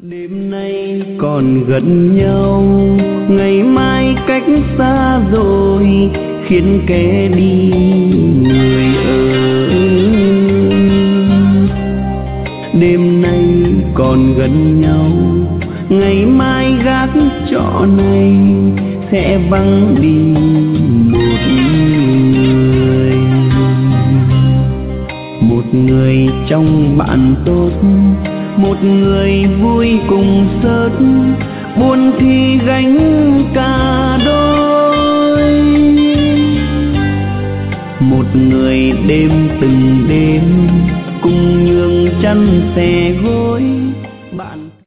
Đêm nay còn gần nhau, ngày mai cách xa rồi, khiến kẻ đi người ở. Đêm nay còn gần nhau, ngày mai gác trọ này sẽ vắng đi một người. Một người trong bạn tốt, một người vui cùng sớt, buồn thì gánh cả đôi. Một người đêm từng đêm cùng nhường chăn sẻ gối,